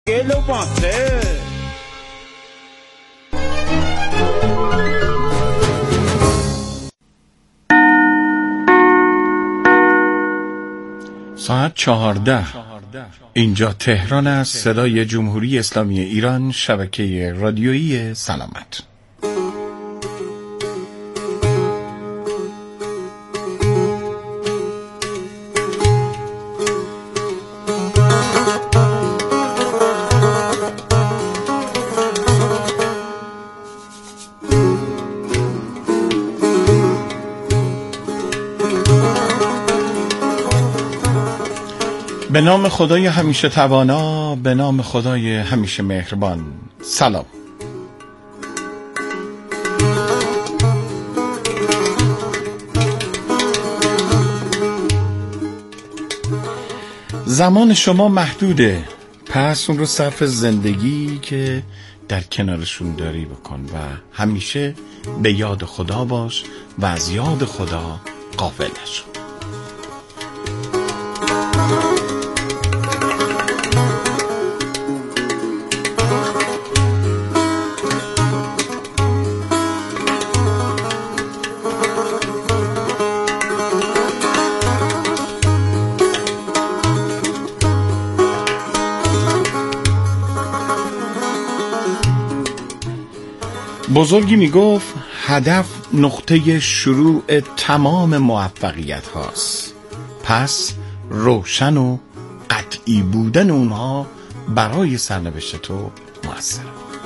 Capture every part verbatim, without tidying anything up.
¡Que lo pasé! ساعت چهارده اینجا تهران است. صدای جمهوری اسلامی ایران، شبکه رادیویی سلامت. به نام خدای همیشه توانا، به نام خدای همیشه مهربان. سلام. زمان شما محدوده، پس اون رو صرف زندگی که در کنارشون داری بکن و همیشه به یاد خدا باش و از یاد خدا غافل نشو. بزرگی می گفت هدف نقطه شروع تمام موفقیت هاست، پس روشن و قطعی بودن اونها برای سرنوشت تو موثره.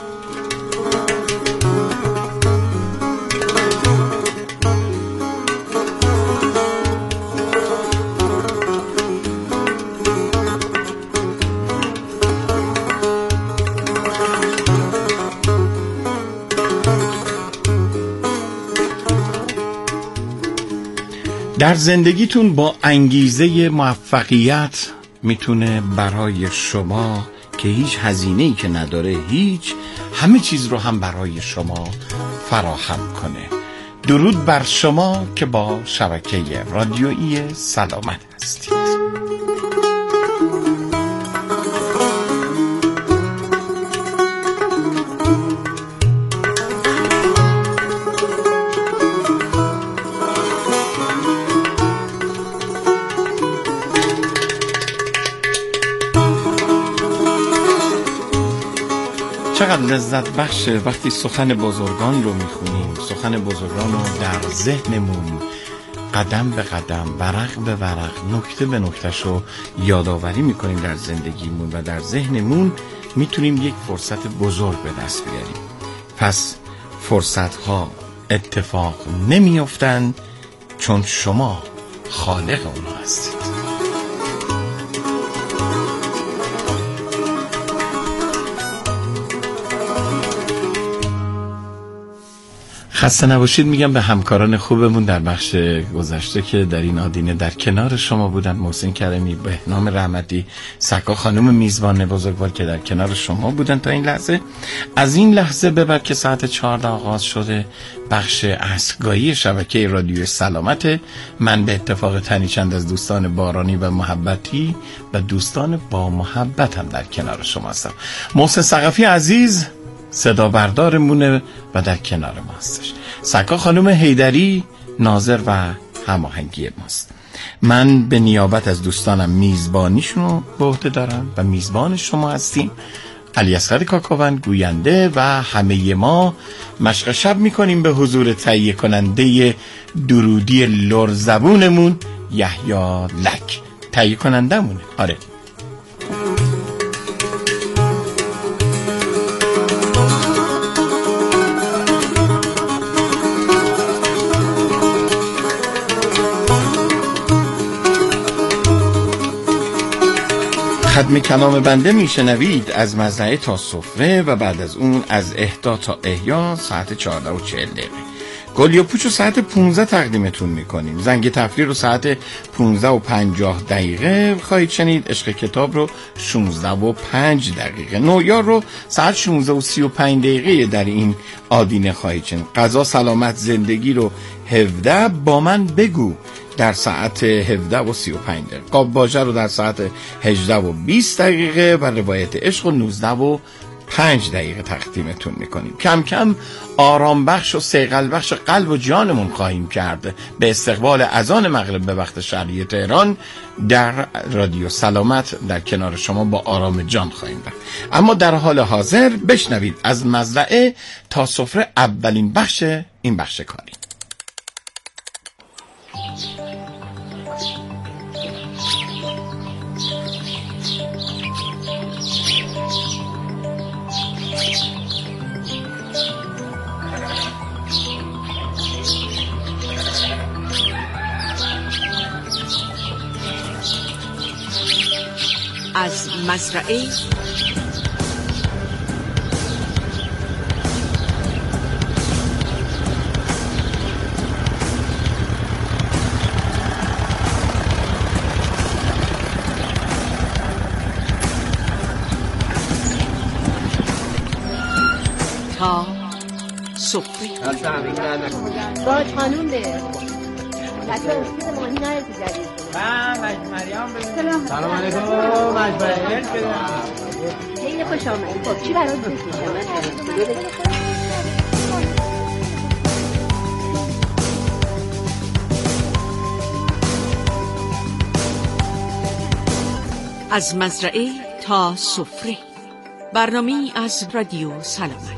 در زندگیتون با انگیزه موفقیت میتونه برای شما که هیچ هزینه‌ای که نداره، هیچ همه چیز رو هم برای شما فراهم کنه. درود بر شما که با شبکه رادیویی سلامت هستید. چقدر لذت بخشه وقتی سخن بزرگان رو میخونیم، سخن بزرگان رو در ذهنمون قدم به قدم، ورق به ورق، نکته به نکتهش رو یادآوری میکنیم در زندگیمون و در ذهنمون میتونیم یک فرصت بزرگ به دست بیاریم. پس فرصتها اتفاق نمیافتن چون شما خالق اونها هستید. خسته نباشید میگم به همکاران خوبمون در بخش گذشته که در این آدینه در کنار شما بودن. محسن کریمی، بهنام رحمتی، سکا خانم میزبان بزرگوار که در کنار شما بودن تا این لحظه. از این لحظه به بعد که ساعت چهارده آغاز شده، بخش اصرگاهی شبکه رادیو سلامت. من به اتفاق تنی چند از دوستان بارانی و محبتی و دوستان با محبت هم در کنار شما هستم. محسن ثقفی عزیز صدا بردارمونه و در کنار ما هستش. سکا خانم حیدری ناظر و هماهنگی ماست. من به نیابت از دوستانم میزبانیشون رو به عهده دارم و میزبان شما هستیم. علی اصغر کاکاوند گوینده و همه ما مشق شب میکنیم به حضور تهیه کننده درودی لرزبونمون یحیی لک. تهیه کننده مونه. آره. ختم کلام بنده میشنوید از مزرعه تا سفره و بعد از اون از اهدا تا احیا ساعت چهارده و چهل دقیقه. گل و پوچ رو ساعت پونزده تقدیمتون میکنیم. زنگ تفریح رو ساعت پونزده و پنجاه دقیقه خواهید شنید. عشق کتاب رو شانزده و پنج دقیقه. نویار رو ساعت شانزده و سی و پنج دقیقه در این آدینه خواهید شنید. قضا سلامت زندگی رو هفده با من بگو در ساعت هفده و سی و پنج دقیقه، قاب باجه رو در ساعت هجده و بیست دقیقه و روایت عشق و نوزده و پنج دقیقه تقدیمتون میکنیم. کم کم آرام بخش و صیقل بخش قلب و جانمون خواهیم کرد به استقبال اذان مغرب به وقت شرقی تهران در رادیو سلامت در کنار شما با آرام جان خواهیم بود. اما در حال حاضر بشنوید از مزرعه تا سفره اولین بخش این بخش کاری. از مزرعه تا سفره. باید خانوم به بچه اسکیل مانی نایه تو جدید سلام علیکم. مجبوری خیلی خوش آمدید. خب چی برات بفرستم؟ از مزرعه تا سفره، برنامه‌ای از رادیو سلامت.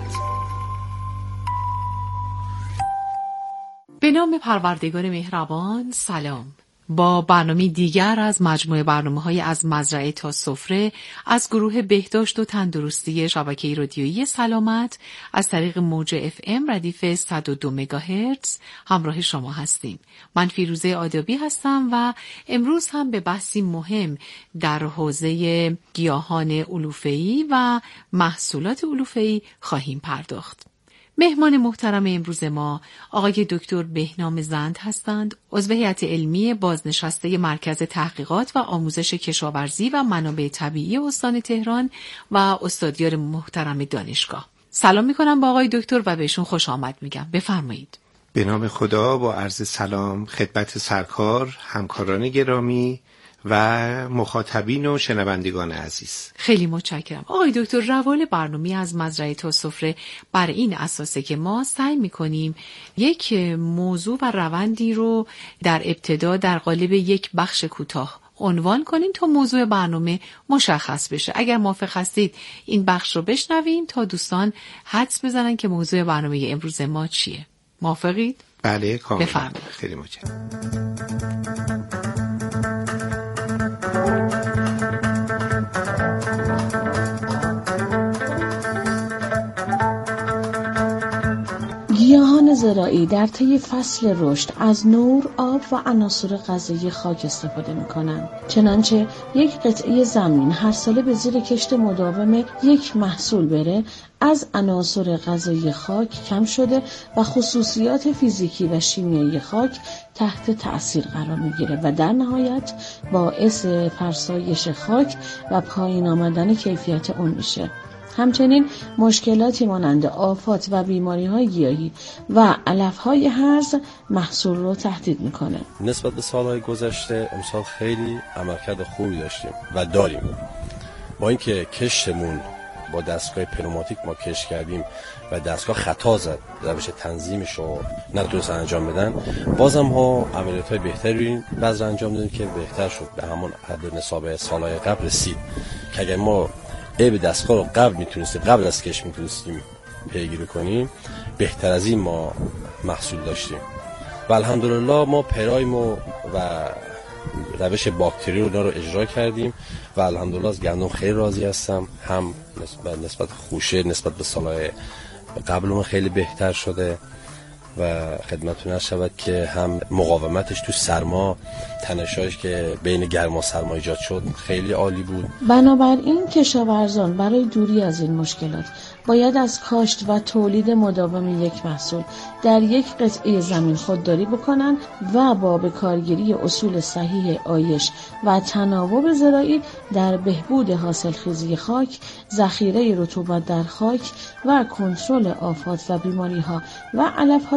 به نام پروردگار مهربان. سلام. با برنامه دیگر از مجموعه برنامه‌های از مزرعه تا سفره از گروه بهداشت و تندرستی شبکه رادیویی سلامت از طریق موج اف ام ردیف صد و دو مگاهرتز همراه شما هستیم. من فیروزه آدابی هستم و امروز هم به بحثی مهم در حوزه گیاهان علوفه‌ای و محصولات علوفه‌ای خواهیم پرداخت. مهمان محترم امروز ما آقای دکتر بهنام زند هستند، عضو هیئت علمی بازنشسته مرکز تحقیقات و آموزش کشاورزی و منابع طبیعی استان تهران و استادیار محترم دانشگاه. سلام میکنم با آقای دکتر و بهشون خوش آمد میگم. بفرمایید. به نام خدا با عرض سلام خدمت سرکار، همکاران گرامی و مخاطبین و شنوندگان عزیز. خیلی متشکرم. آقای دکتر، روال برنامه از مزرعه تا سفره بر این اساسه که ما سعی می‌کنیم یک موضوع و روندی رو در ابتدا در قالب یک بخش کوتاه عنوان کنیم تا موضوع برنامه مشخص بشه. اگر موافق هستید این بخش رو بشنویم تا دوستان حدس بزنن که موضوع برنامه امروز ما چیه. موافقید؟ بله کاملا. بفرمایید. خیلی متشکرم. گیاهان زراعی در طی فصل رشد از نور، آب و عناصر غذایی خاک استفاده می‌کنند. چنانچه یک قطعه زمین هر ساله به زیر کشت مداوم یک محصول بره، از عناصر غذایی خاک کم شده و خصوصیات فیزیکی و شیمیایی خاک تحت تأثیر قرار می‌گیره و در نهایت باعث فرسایش خاک و پایین آمدن کیفیت اون میشه. همچنین مشکلاتی مانند آفات و بیماری‌های گیاهی و علف‌های هرز محصول رو تهدید می‌کنه. نسبت به سال‌های گذشته امسال خیلی عملکرد خوبی داشتیم و داریم. با اینکه کشتمون با دستگاه پنوماتیک ما کشت کردیم و دستگاه خطا زد، روش تنظیمش رو نتونست انجام بدن، بازم ها عملیات‌های بهتری بذر انجام دادیم که بهتر شد، به همون حد نصاب سال‌های قبل رسید که اگر ما عیب دستگاه رو قبل میتونستیم قبل از کش میتونستیم پیگیری کنیم، بهتر از این ما محصول داشتیم و الحمدلله ما پرایم و روش باکتری رو رو اجرا کردیم و الحمدلله از گندم خیلی راضی هستم. هم نسبت نسبت خوشه نسبت به سالهای قبلمون خیلی بهتر شده و خدمتتون عرض شود که هم مقاومتش تو سرما، تنش‌هاش که بین گرما و سرما ایجاد شد خیلی عالی بود. بنابراین کشاورزان برای دوری از این مشکلات باید از کاشت و تولید مداوم یک محصول در یک قطعه زمین خودداری بکنند و با به کارگیری اصول صحیح آیش و تناوب زراعی در بهبود حاصلخیزی خاک، ذخیره رطوبت در خاک و کنترل آفات و بیماری‌ها و علف‌های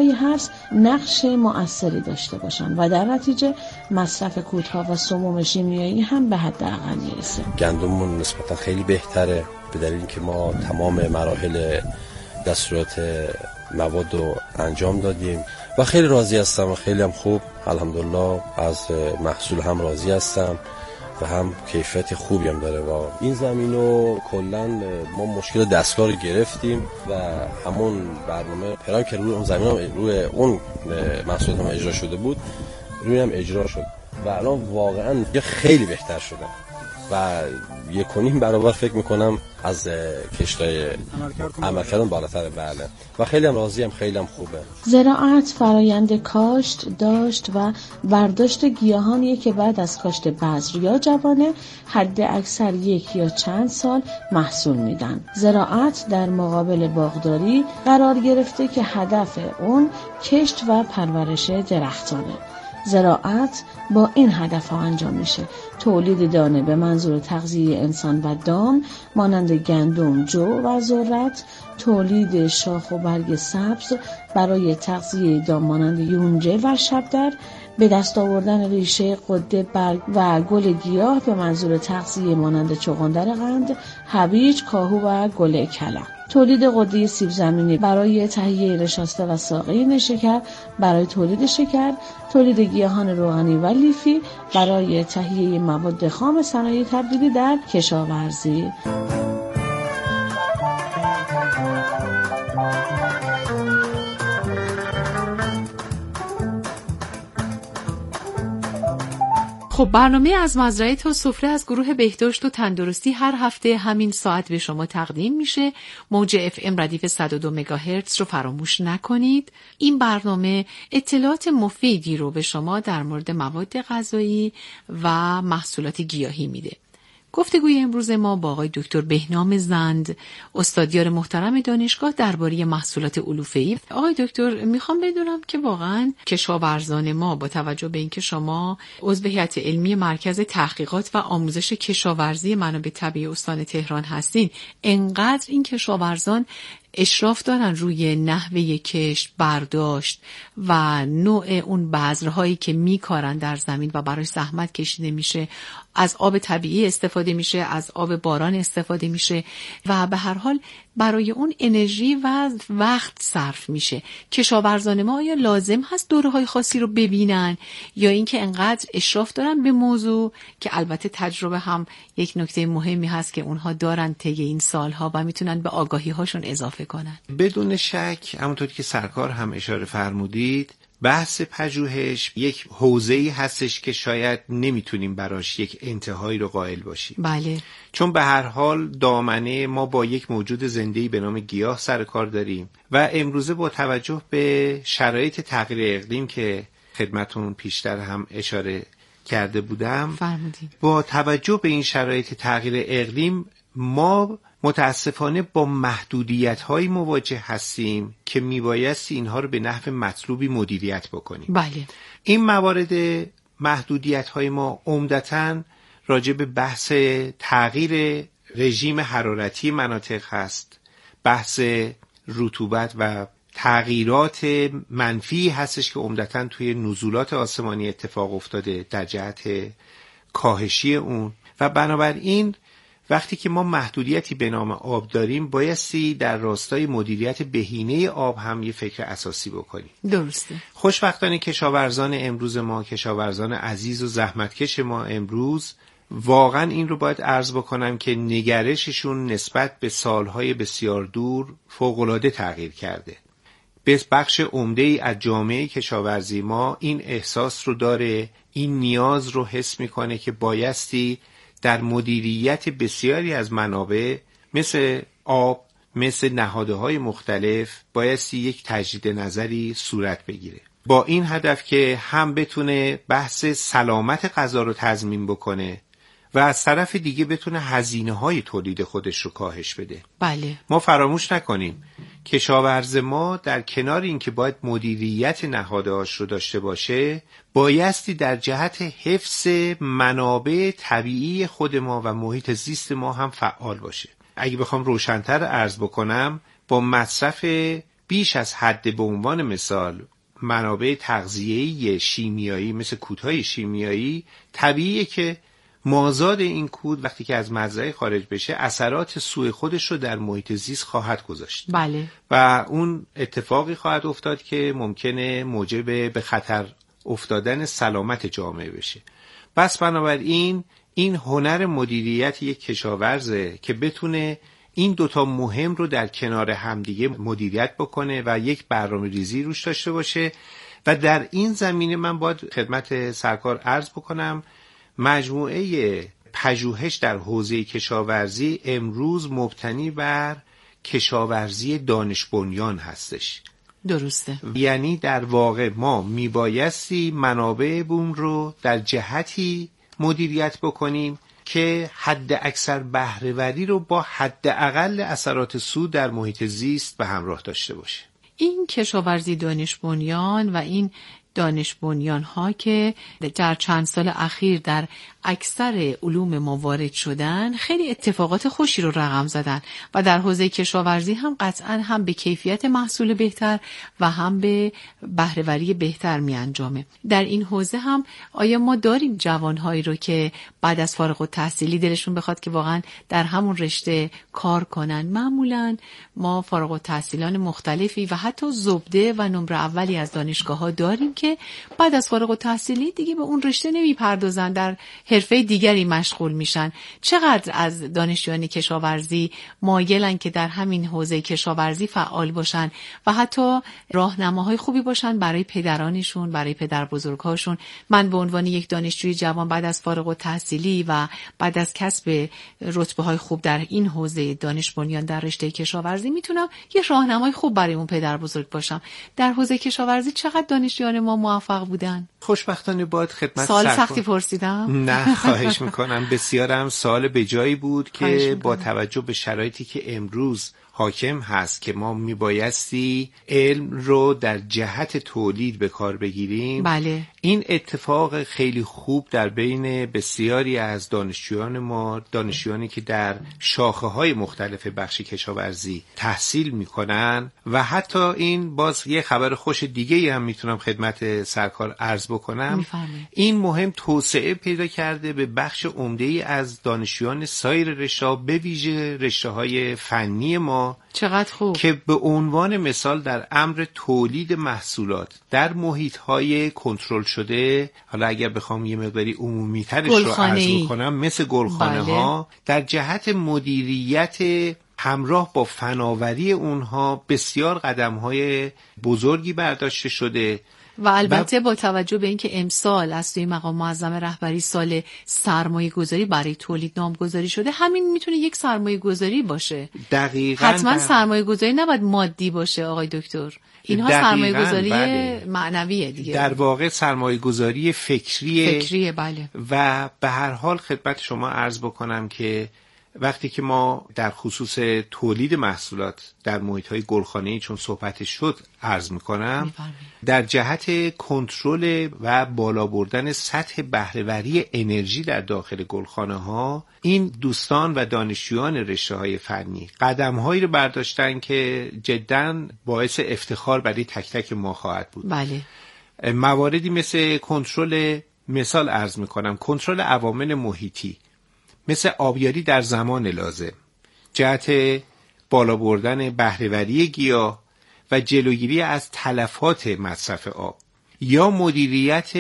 گیاهی هست نقش مؤثری داشته باشن و در نتیجه مصرف کودها و سموم شیمیایی هم به حداقل میرسه. گندممون نسبتا خیلی بهتره به دلیل اینکه ما تمام مراحل دستورات مواد رو انجام دادیم و خیلی راضی هستم و خیلی هم خوب الحمدلله از محصول هم راضی هستم و هم کیفیت خوبی هم داره. و این زمین رو کلا ما مشکل دستگاه رو گرفتیم و همون برنامه پلان که روی اون زمین هم روی اون محصولات هم اجرا شده بود روی هم اجرا شد و الان واقعا خیلی بهتر شده و یک و نیم برابر فکر میکنم از کشتای عملکردم بالاتره. بله و خیلی هم راضیم، خیلی هم خوبه. زراعت فرایند کاشت، داشت و برداشت گیاهانیه که بعد از کاشت بذر یا جوانه حد اکثر یک یا چند سال محصول میدن. زراعت در مقابل باغداری قرار گرفته که هدف اون کشت و پرورش درختانه. زراعت با این هدف ها انجام میشه: تولید دانه به منظور تغذیه انسان و دام مانند گندم، جو و ذرت، تولید شاخ و برگ سبز برای تغذیه دام مانند یونجه و شبدر، به دست آوردن ریشه، قده، برگ و گل گیاه به منظور تغذیه مانند چغندر قند، هویج، کاهو و گل کلم. تولید قده سیب زمینی برای تهیه نشاسته و ساقه شکر برای تولید شکر، تولید گیاهان روغنی و لیفی برای تهیه مواد خام صنایع تبدیلی در کشاورزی. خب برنامه از مزرعه تا سفره از گروه بهداشت و تندرستی هر هفته همین ساعت به شما تقدیم میشه. موج اف ام ردیف صد و دو مگاهرتز رو فراموش نکنید. این برنامه اطلاعات مفیدی رو به شما در مورد مواد غذایی و محصولات گیاهی میده. گفتگوی امروز ما با آقای دکتر بهنام زند، استادیار محترم دانشگاه، درباره محصولات علوفه‌ای. آقای دکتر، میخوام بدونم که واقعا کشاورزان ما با توجه به اینکه شما عضو هیئت علمی مرکز تحقیقات و آموزش کشاورزی منابع طبیعی استان تهران هستین، انقدر این کشاورزان اشراف دارن روی نحوه کشت، برداشت و نوع اون بذرهایی که میکارن در زمین و برای زحمت کشیده میشه، از آب طبیعی استفاده میشه، از آب باران استفاده میشه و به هر حال برای اون انرژی و وقت صرف میشه. کشاورزان ما آیا لازم هست دوره‌های خاصی رو ببینن یا اینکه انقدر اشراف دارن به موضوع که البته تجربه هم یک نکته مهمی هست که اونها دارن طی این سالها و میتونن به آگاهی هاشون اضافه کنن؟ بدون شک همونطوری که سرکار هم اشاره فرمودید، بحث پژوهش یک حوزه‌ای هستش که شاید نمیتونیم براش یک انتهایی رو قائل باشیم. بله. چون به هر حال دامنه ما با یک موجود زنده‌ای به نام گیاه سر کار داریم و امروزه با توجه به شرایط تغییر اقلیم که خدمتون پیشتر هم اشاره کرده بودم فرمودید، با توجه به این شرایط تغییر اقلیم ما متاسفانه با محدودیت‌هایی مواجه هستیم که میبایستی اینها رو به نحو مطلوبی مدیریت بکنیم. بله. این موارد محدودیت‌های ما عمدتاً راجع به بحث تغییر رژیم حرارتی مناطق هست، بحث رطوبت و تغییرات منفی هستش که عمدتاً توی نزولات آسمانی اتفاق افتاده در جهت کاهشی اون و بنابراین وقتی که ما محدودیتی به نام آب داریم بایستی در راستای مدیریت بهینه آب هم یه فکر اساسی بکنیم. درسته. خوشبختانه کشاورزان امروز ما، کشاورزان عزیز و زحمتکش ما امروز، واقعا این رو باید عرض بکنم که نگرششون نسبت به سالهای بسیار دور فوق‌العاده تغییر کرده. به بخش عمده‌ای از جامعه کشاورزی ما این احساس رو داره، این نیاز رو حس میکنه که بایستی در مدیریت بسیاری از منابع مثل آب، مثل نهادهای مختلف بایستی یک تجدید نظری صورت بگیره با این هدف که هم بتونه بحث سلامت غذا رو تضمین بکنه و از طرف دیگه بتونه هزینه‌های تولید خودش رو کاهش بده. بله. ما فراموش نکنیم کشاورز ما در کنار اینکه باید مدیریت نهادهاش رو داشته باشه، بایستی در جهت حفظ منابع طبیعی خود ما و محیط زیست ما هم فعال باشه. اگه بخوام روشن‌تر عرض بکنم، با مصرف بیش از حد به عنوان مثال منابع تغذیه‌ای شیمیایی مثل کودهای شیمیایی، طبیعیه که مازاد این کود وقتی که از مزرعه خارج بشه اثرات سوء خودش رو در محیط زیست خواهد گذاشت. بله. و اون اتفاقی خواهد افتاد که ممکنه موجب به خطر افتادن سلامت جامعه بشه. بس بنابراین این هنر مدیریت یک کشاورزه که بتونه این دوتا مهم رو در کنار همدیگه مدیریت بکنه و یک برنامه ریزی روش داشته باشه. و در این زمینه من باید خدمت سرکار عرض بکنم مجموعه پژوهش در حوزه کشاورزی امروز مبتنی بر کشاورزی دانش بنیان هستش. درسته. یعنی در واقع ما میبایستی منابع بوم رو در جهتی مدیریت بکنیم که حد اکثر بهره‌وری رو با حد اقل اثرات سود در محیط زیست به همراه داشته باشه. این کشاورزی دانش بنیان و این دانش بنیان ها که در چند سال اخیر در اکثر علوم ما وارد شدن خیلی اتفاقات خوشی رو رقم زدن و در حوزه کشاورزی هم قطعا هم به کیفیت محصول بهتر و هم به بهره‌وری بهتر می انجامه. در این حوزه هم آیا ما داریم جوانهایی رو که بعد از فارغ التحصیلی دلشون بخواد که واقعا در همون رشته کار کنن؟ معمولا ما فارغ التحصیلان مختلفی و حتی زبده و نمره اولی از دانشگاه ها داریم که بعد از فارغ التحصیلی دیگه به اون رشته نمیپردازن، در حرفه دیگری مشغول میشن. چقدر از دانشجویان کشاورزی مایلن که در همین حوزه کشاورزی فعال باشن و حتی راهنماهای خوبی باشن برای پدرانشون، برای پدر بزرگهاشون. من به عنوان یک دانشجوی جوان بعد از فارغ التحصیلی و بعد از کسب رتبه های خوب در این حوزه دانش بنیان در رشته کشاورزی میتونم یه راهنمای خوب برای اون پدر بزرگ باشم. در حوزه کشاورزی چقدر دانشجویان ما موفق بودن؟ خوشبختانه باید خدمت سوال سرکار... سختی پرسیدم؟ نه خواهش میکنم. بسیارم سوال به جایی بود که با توجه به شرایطی که امروز حاکم هست که ما میبایستی علم رو در جهت تولید به کار بگیریم. بله. این اتفاق خیلی خوب در بین بسیاری از دانشجویان ما، دانشجویانی که در شاخه‌های مختلف بخش کشاورزی تحصیل میکنن و حتی این باز یه خبر خوش دیگه هم میتونم خدمت سرکار عرض بکنم. میفرمایید. این مهم توسعه پیدا کرده به بخش عمده‌ای از دانشجویان سایر رشته‌ها به ویژه رشته‌های فنی ما. چقدر خوب. که به عنوان مثال در امر تولید محصولات در محیط‌های کنترل شده، حالا اگر بخوام یه مقداری عمومی‌ترش رو عرض بکنم، مثل گلخانه ها، در جهت مدیریت همراه با فناوری اونها بسیار قدم‌های بزرگی برداشته شده. و البته با توجه به اینکه امسال از توی مقام معظم رهبری سال سرمایه گذاری برای تولید نامگذاری شده، همین میتونه یک سرمایه گذاری باشه. دقیقاً. حتما سرمایه گذاری نباید مادی باشه آقای دکتر. اینها سرمایه گذاری بله. معنویه دیگه. در واقع سرمایه گذاری فکریه. فکریه بله. و به هر حال خدمت شما عرض بکنم که وقتی که ما در خصوص تولید محصولات در محیط‌های گلخانه‌ای چون صحبتش شد عرض می‌کنم، در جهت کنترل و بالا بردن سطح بهره‌وری انرژی در داخل گلخانه‌ها، این دوستان و دانشجویان رشته‌های فنی قدم‌هایی رو برداشتن که جداً باعث افتخار برای تک تک ما خواهد بود. بله. مواردی مثل کنترل، مثال عرض می‌کنم، کنترل عوامل محیطی مثل آبیاری در زمان لازم، جهت بالا بردن بهره‌وری گیاه و جلوگیری از تلفات مصرف آب، یا مدیریت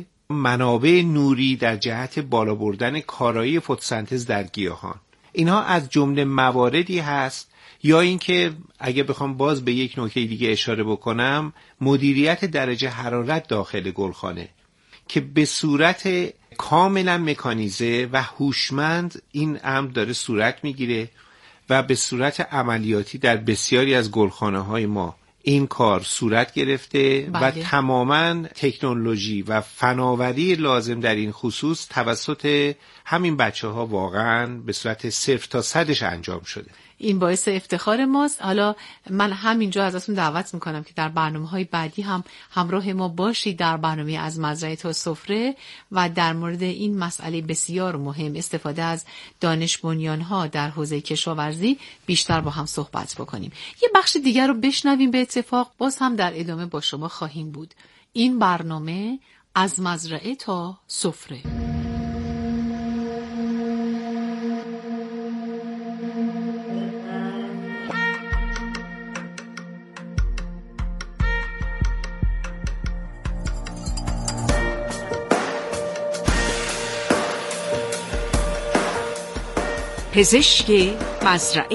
منابع نوری در جهت بالا بردن کارایی فتوسنتز در گیاهان. اینها از جمله مواردی هست. یا اینکه اگه بخوام باز به یک نکته دیگه اشاره بکنم، مدیریت درجه حرارت داخل گلخانه که به صورت کاملا مکانیزه و هوشمند این امر داره صورت میگیره و به صورت عملیاتی در بسیاری از گلخانه‌های ما این کار صورت گرفته. بله. و تماما تکنولوژی و فناوری لازم در این خصوص توسط همین بچه ها واقعا به صورت صفر تا صدش انجام شده. این باعث افتخار ماست. حالا من همینجا ازتون دعوت میکنم که در برنامه‌های بعدی هم همراه ما باشید در برنامه از مزرعه تا سفره و در مورد این مسئله بسیار مهم استفاده از دانش بنیان‌ها در حوزه کشاورزی بیشتر با هم صحبت بکنیم. یه بخش دیگر رو بشنویم به اتفاق، باز هم در ادامه با شما خواهیم بود. این برنامه از مزرعه تا سفره. پزشک مزرعه.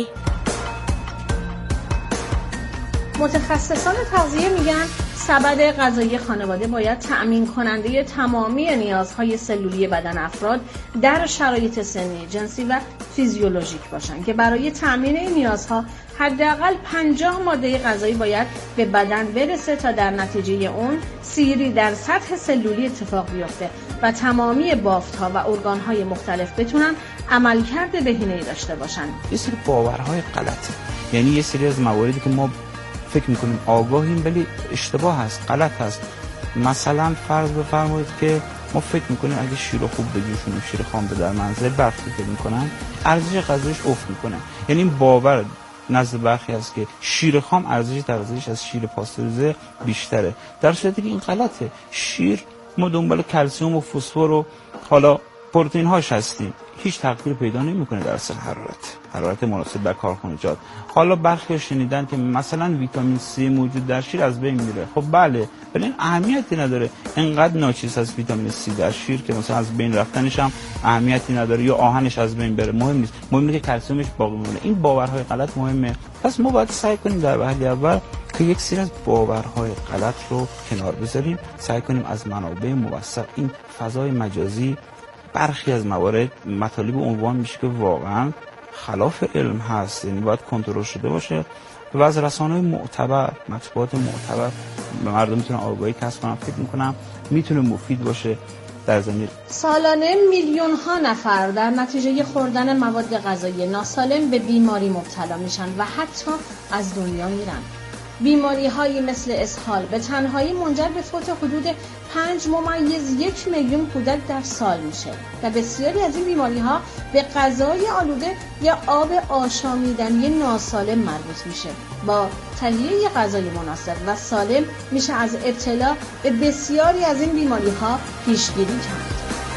متخصصان تغذیه میگن سبد غذایی خانواده باید تأمین کننده تمامی نیازهای سلولی بدن افراد در شرایط سنی، جنسی و فیزیولوژیک باشن که برای تأمین این نیازها حداقل پنجاه ماده غذایی باید به بدن برسه تا در نتیجه اون سیری در سطح سلولی اتفاق بیفته و تمامی بافت‌ها و ارگان‌های مختلف بتونن عملکرد بهینه‌ای داشته باشن. یه سری باورهای غلطه، یعنی یه سری از مواردی که ما فکر میکنیم آگاهیم ولی اشتباه هست، غلط هست. مثلا فرض بفرمایید که ما فکر میکنیم اگه شیر خوب بجوشونیم، شیر خام به در منزل برخی فکر میکنن ارزش غذایش افت میکنه. یعنی این باور نزد برخی هست که شیر خام ارزش تغذیه‌اش از شیر پاستوریزه بیشتره، در صورتی که این غلطه. شیر ما دنبال کلسیم و فسفر و حالا پروتئین هاش هستیم، هیچ تغییر پیدا نمیکنه در اصل حرارت حرارت مناسب در کارخانجات. حالا برخی شنیدن که مثلا ویتامین سی موجود در شیر از بین میره. خب بله، ولی این اهمیتی نداره. اینقدر ناچیز از ویتامین سی در شیر که مثلا از بین رفتنش هم اهمیتی نداره یا آهنش از بین بره، مهم نیست. مهم اینه که کلسیمش باقی بمونه. این باورهای غلط مهمه. پس ما باید سعی کنیم در وهله اول که یک سری از باورهای غلط رو کنار بذاریم، سعی کنیم از منابع موثق این فضای مجازی برخی از موارد مطالب عنوان میشه که واقعا خلاف علم هست، یعنی باید کنترل شده باشه و از رسانه‌های معتبر، مطبوعات معتبر مردم میتونن آگاهی کسب کنن. فکر میکنم میتونه مفید باشه در زمینه. سالانه میلیون ها نفر در نتیجه خوردن مواد غذایی ناسالم به بیماری مبتلا میشن و حتی از دنیا میرن. بیماری هایی مثل اسهال به تنهایی منجر به فوت حدود پنج ممیز یک میلیون کودک در سال میشه و بسیاری از این بیماری ها به غذای آلوده یا آب آشامیدنی ناسالم مربوط میشه. با تهیه غذای مناسب و سالم میشه از ابتلا به بسیاری از این بیماری ها پیشگیری کرد.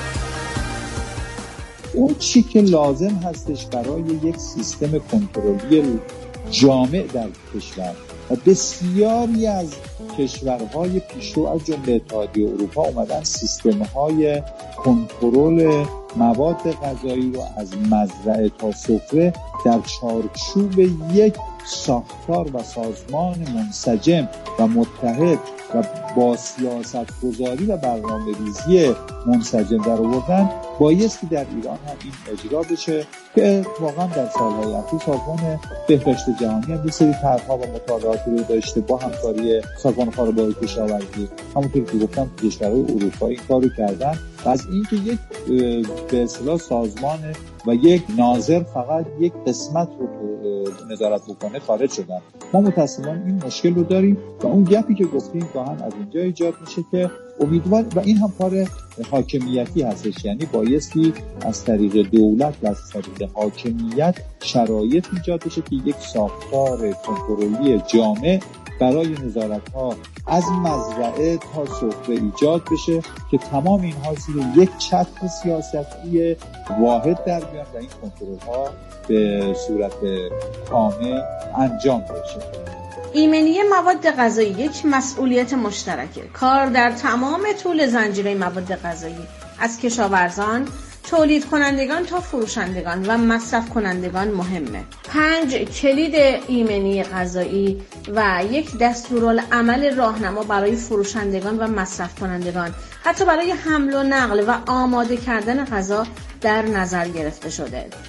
اون چی که لازم هستش برای یک سیستم کنترلی جامع در کشور و بسیاری از کشورهای پیشرو از جمله اتحادیه اروپا اومدن سیستم‌های کنترل مواد غذایی رو از مزرعه تا سفره در چارچوب یک ساختار و سازمان منسجم و متحد و با سیاست گذاری و برنامه ریزی منسجم در آوردن، بایستی در ایران هم این اجرا بشه که واقعا در سالهای اخیر سازمان بهداشت جهانی هم یه سری طرح‌ها و مطالعاتی رو داشته با همکاری سازمان خارباری کشاورزی، همونطور که گفتم کشورهای اروپایی این کارو کردن و از اینکه یک به اصطلاح سازمان و یک ناظر فقط یک قسمت رو نظارت بکنه خارج شدن. ما متأسفانه این مشکل رو داریم و اون گپی که گفتیم گاهن از اینجا ایجاد میشه که امیدوار و این هم کار حاکمیتی هستش، یعنی بایستی از طریق دولت و از طریق حاکمیت شرایط ایجاد بشه که یک ساختار کنترلی جامع برای نظارت‌ها از مزرعه تا سفره ایجاد بشه که تمام اینها زیر یک چتر سیاستی واحد در بیان و این کنترل‌ها به صورت کامل انجام بشه. ایمنی مواد غذایی یک مسئولیت مشترکه. کار در تمام طول زنجیره مواد غذایی از کشاورزان، تولید کنندگان تا فروشندگان و مصرف کنندگان مهمه. پنج کلید ایمنی غذایی و یک دستورالعمل راهنما برای فروشندگان و مصرف کنندگان، حتی برای حمل و نقل و آماده کردن غذا در نظر گرفته شده.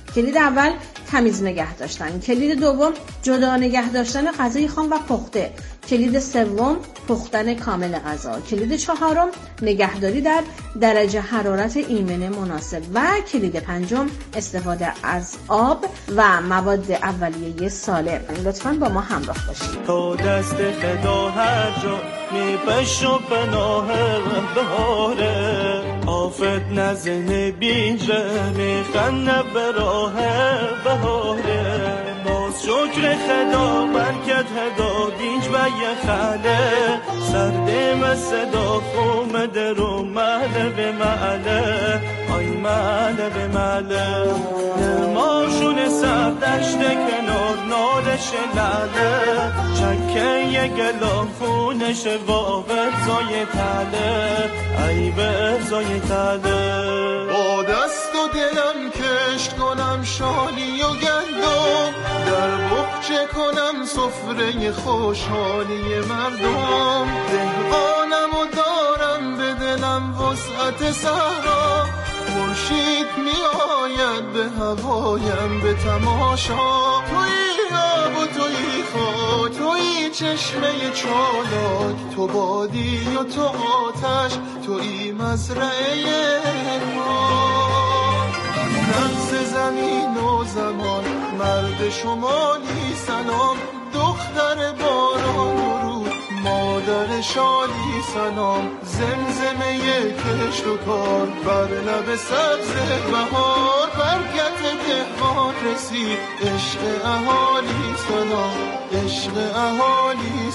کلید اول تمیز نگه داشتن، کلید دوم جدا نگه داشتن غذای خام و پخته، کلید سوم پختن کامل غذا، کلید چهارم نگهداری در درجه حرارت ایمن مناسب و کلید پنجم استفاده از آب و مواد اولیه سالم. لطفاً با ما همراه باشید. تا دست خدا هر جا میپش و پناه بهاره، آفت نزنه بیجه میخنه به راه بهاره، باز شکر خدا برکت هدا دینج و یه خاله، سردم صدا خومده رو مهله به مهله، آی مهله به مهله، نماشون سردشت کنار نارش لاله، چکه یه گلا خونش واقع زای تله، ای به زای تله. با دست و دلم کشت کنم شالی و گندم، در بخچه کنم سفره خوشحالی مردم، دهقانم و دارم به دلم وسعت صحرا، خورشید می آید به هوایم به تماشا، توی آب و توی خاک، توی چشمه چالاک، تو بادی و تو آتش، توی مزرعه ما، رقص زمین و زمان، مرد شمالی سلام، دختر باران درود، مادر شادی سلام، زمزمه کشت و کار، بر لب سبز بهار، برکت دهقان رسید، عشق اهالی سلام، عشق اهالی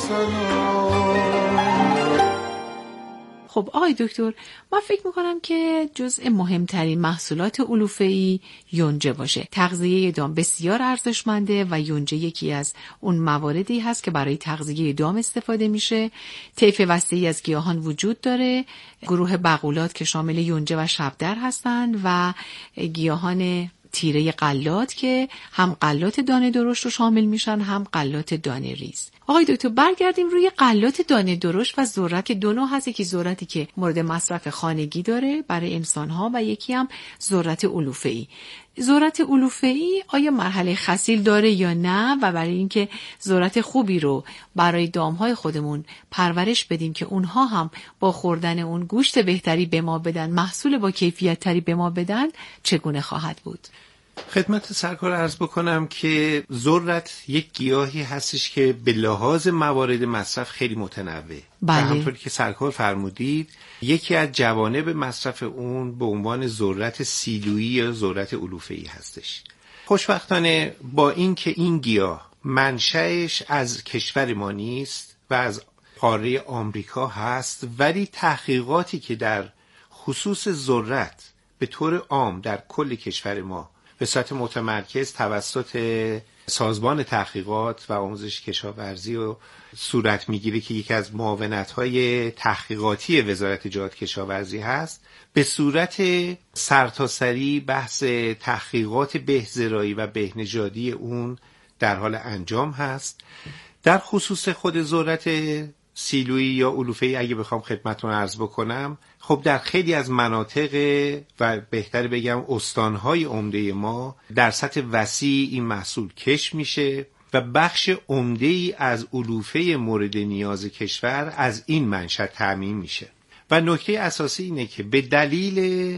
سلام. خب آقای دکتر، من فکر میکنم که جزء مهمترین محصولات علوفه‌ای یونجه باشه. تغذیه دام بسیار ارزشمنده و یونجه یکی از اون مواردی هست که برای تغذیه دام استفاده میشه. طیف وسیعی از گیاهان وجود داره، گروه بقولات که شامل یونجه و شبدر هستند و گیاهان تیره غلات که هم غلات دانه درشت رو شامل میشن هم غلات دانه ریز. آقای دکتر برگردیم روی غلات دانه درشت و ذرت، که دو نوع هست، یکی ذرتی که مورد مصرف خانگی داره برای انسان‌ها و یکی هم ذرت علوفه‌ای. ذرت علوفه‌ای آیا مرحله خصیل داره یا نه، و برای اینکه ذرت خوبی رو برای دام‌های خودمون پرورش بدیم که اونها هم با خوردن اون گوشت بهتری به ما بدن، محصول با کیفیت تری به ما بدن، چگونه خواهد بود؟ خدمت سرکار عرض بکنم که ذرت یک گیاهی هستش که به لحاظ موارد مصرف خیلی متنوع. بله. و همونطوری که سرکار فرمودید یکی از جوانب مصرف اون به عنوان ذرت سیلویی یا ذرت علوفه‌ای هستش. خوشبختانه با این که این گیاه منشأش از کشور ما نیست و از قاره آمریکا هست، ولی تحقیقاتی که در خصوص ذرت به طور عام در کل کشور ما به صورت متمرکز توسط سازمان تحقیقات و آموزش کشاورزی و صورت میگیره که یکی از معاونت‌های تحقیقاتی وزارت جهاد کشاورزی هست، به صورت سرتاسری بحث تحقیقات بهزراعی و بهنژادی اون در حال انجام هست. در خصوص خود ذرت سیلویی یا علوفه‌ای اگه بخوام خدمتتون عرض بکنم، خب در خیلی از مناطق و بهتر بگم استانهای عمده ما در سطح وسیع این محصول کشت میشه و بخش عمده‌ای از علوفه مورد نیاز کشور از این منشأ تامین میشه. و نکته اساسی اینه که به دلیل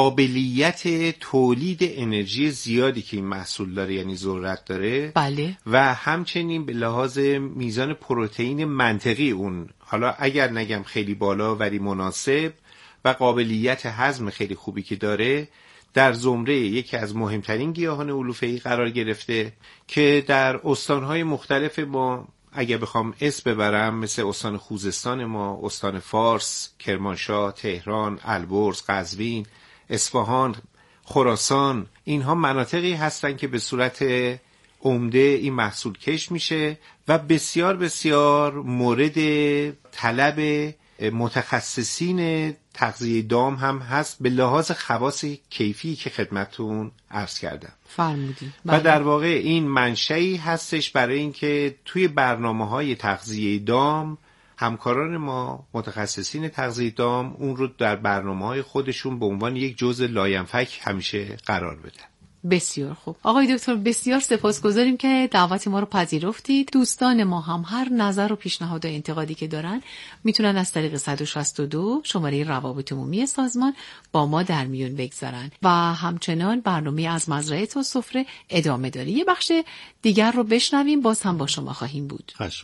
قابلیت تولید انرژی زیادی که این محصول داره، یعنی ذرت داره، بله. و همچنین به لحاظ میزان پروتئین منطقی اون، حالا اگر نگم خیلی بالا ولی مناسب، و قابلیت هضم خیلی خوبی که داره، در زمره یکی از مهمترین گیاهان علوفه‌ای قرار گرفته که در استانهای مختلف ما اگه بخوام اسم ببرم مثل استان خوزستان ما، استان فارس، کرمانشاه، تهران، البرز، قزوین، اصفهان، خراسان، اینها مناطقی هستن که به صورت عمده این محصول کشت میشه و بسیار بسیار مورد طلب متخصصین تغذیه دام هم هست به لحاظ خواص کیفی که خدمتتون عرض کردم. فرمودید. و در واقع این منشأی هستش برای اینکه توی برنامه‌های تغذیه دام همکاران ما متخصصین تغذیه دام اون رو در برنامه‌های خودشون به عنوان یک جزء لاینفک همیشه قرار بدن. بسیار خوب. آقای دکتر بسیار سپاسگزاریم که دعوت ما رو پذیرفتید. دوستان ما هم هر نظر و پیشنهاد و انتقادی که دارن میتونن از طریق صد و شصت و دو شماره روابط عمومی سازمان با ما در میون بگذارن و همچنان برنامه از مزرعه تا سفره ادامه داره. یه بخش دیگر رو بشنویم، باز هم با شما خواهیم بود. خشم.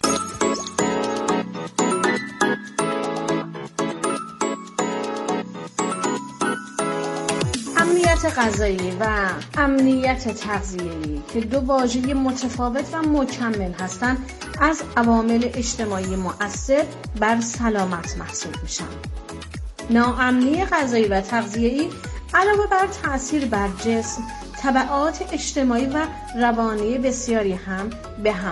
امنیت غذایی و امنیت تغذیه‌ای که دو واژه متفاوت و مکمل هستند، از عوامل اجتماعی مؤثر بر سلامت محسوب میشن. ناامنی غذایی و تغذیه‌ای علاوه بر تأثیر بر جسم، تبعات اجتماعی و روانی بسیاری هم به هم